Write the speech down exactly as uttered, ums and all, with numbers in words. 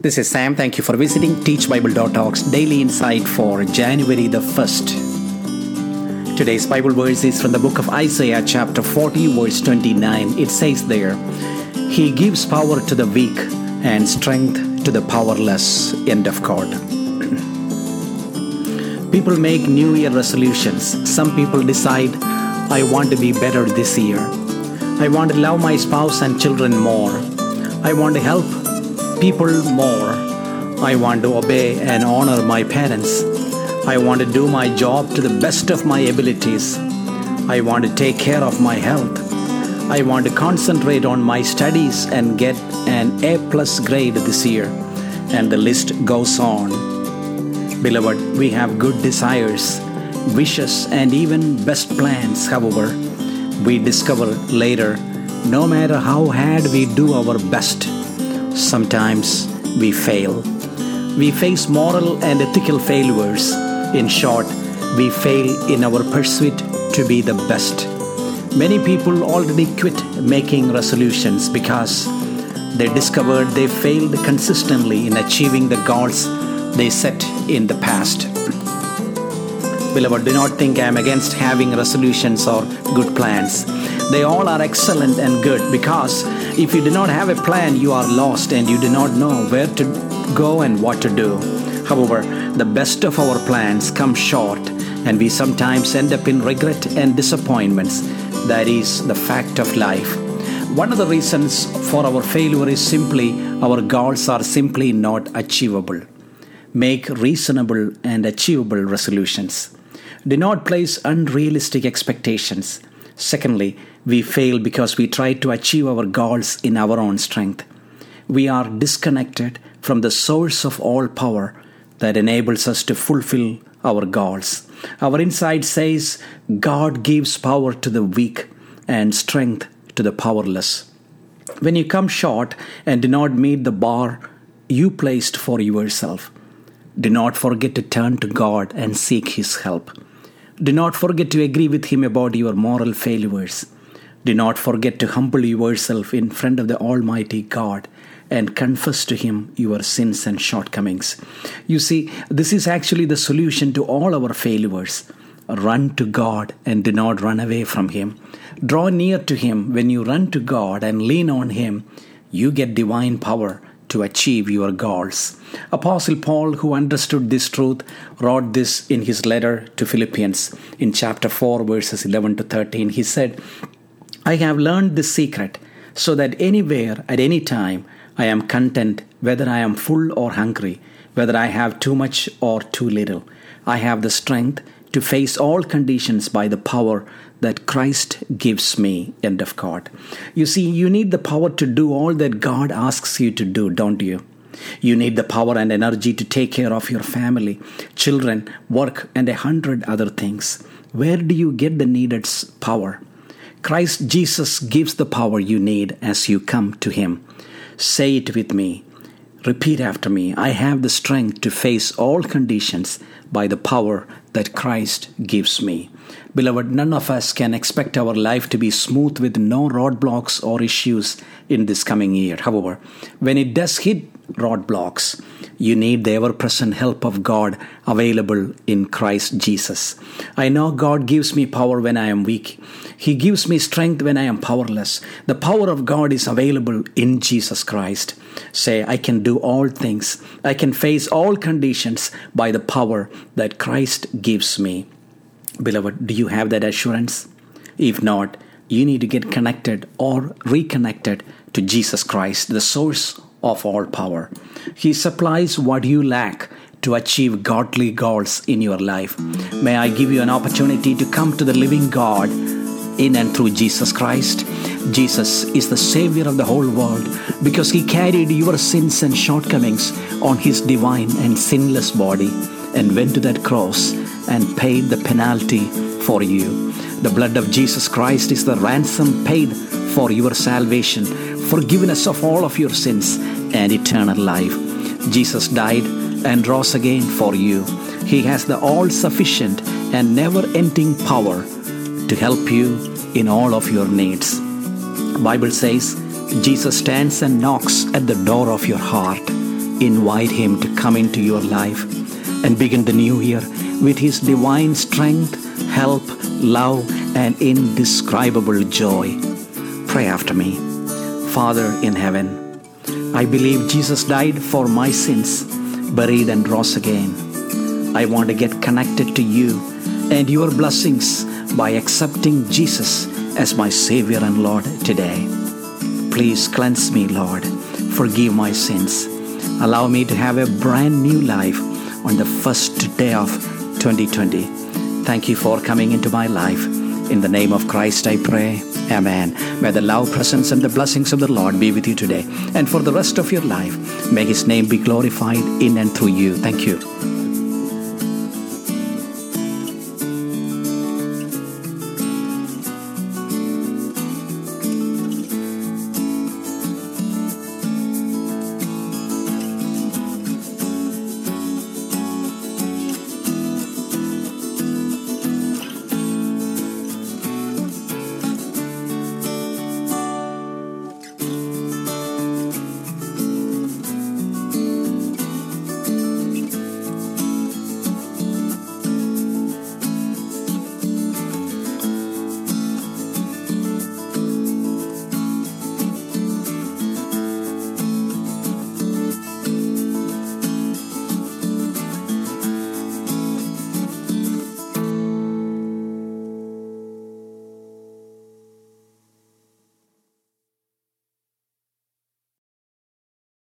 This is Sam. Thank you for visiting Teach Bible dot Talks Daily Insight for January the first. Today's Bible verse is from the book of Isaiah chapter forty verse twenty-nine. It says there, He gives power to the weak and strength to the powerless. End of quote. People make New Year resolutions. Some people decide, I want to be better this year. I want to love my spouse and children more. I want to help people more. I want to obey and honor my parents. I want to do my job to the best of my abilities. I want to take care of my health. I want to concentrate on my studies and get an A plus grade this year. And the list goes on. Beloved, we have good desires, wishes, and even best plans. However, we discover later, no matter how hard we do our best, sometimes we fail. We face moral and ethical failures. In short, we fail in our pursuit to be the best. Many people already quit making resolutions because they discovered they failed consistently in achieving the goals they set in the past. Beloved, do not think I am against having resolutions or good plans. They all are excellent and good, because if you do not have a plan, you are lost and you do not know where to go and what to do. However, the best of our plans come short, and we sometimes end up in regret and disappointments. That is the fact of life. One of the reasons for our failure is simply our goals are simply not achievable. Make reasonable and achievable resolutions. Do not place unrealistic expectations. Secondly, we fail because we try to achieve our goals in our own strength. We are disconnected from the source of all power that enables us to fulfill our goals. Our inside says, God gives power to the weak and strength to the powerless. When you come short and do not meet the bar you placed for yourself, do not forget to turn to God and seek His help. Do not forget to agree with Him about your moral failures. Do not forget to humble yourself in front of the Almighty God and confess to Him your sins and shortcomings. You see, this is actually the solution to all our failures. Run to God and do not run away from Him. Draw near to Him. When you run to God and lean on Him, you get divine power to achieve your goals. Apostle Paul, who understood this truth, wrote this in his letter to Philippians in chapter four, verses eleven to thirteen. He said, I have learned this secret, so that anywhere, at any time, I am content, whether I am full or hungry, whether I have too much or too little. I have the strength to face all conditions by the power that Christ gives me. End of quote. You see, you need the power to do all that God asks you to do, don't you? You need the power and energy to take care of your family, children, work, and a hundred other things. Where do you get the needed power? Christ Jesus gives the power you need as you come to Him. Say it with me. Repeat after me. I have the strength to face all conditions by the power that Christ gives me. Beloved, none of us can expect our life to be smooth with no roadblocks or issues in this coming year. However, when it does hit roadblocks, you need the ever-present help of God available in Christ Jesus. I know God gives me power when I am weak. He gives me strength when I am powerless. The power of God is available in Jesus Christ. Say, I can do all things. I can face all conditions by the power that Christ gives me. Beloved, do you have that assurance? If not, you need to get connected or reconnected to Jesus Christ, the source of all power. He supplies what you lack to achieve godly goals in your life. May I give you an opportunity to come to the living God in and through Jesus Christ. Jesus is the Savior of the whole world because He carried your sins and shortcomings on His divine and sinless body and went to that cross and paid the penalty for you. The blood of Jesus Christ is the ransom paid for your salvation, forgiveness of all of your sins, and eternal life. Jesus died and rose again for you. He has the all-sufficient and never-ending power to help you in all of your needs. Bible says Jesus stands and knocks at the door of your heart. invite Him to come into your life and begin the new year with His divine strength, help, love, and indescribable joy. Pray after me. Father in heaven, I believe Jesus died for my sins, buried and rose again. I want to get connected to you and your blessings by accepting Jesus as my Savior and Lord today. Please cleanse me, Lord. Forgive my sins. Allow me to have a brand new life on the first day of twenty twenty. Thank you for coming into my life. In the name of Christ I pray. Amen. May the love, presence, and the blessings of the Lord be with you today and for the rest of your life. May His name be glorified in and through you. Thank you.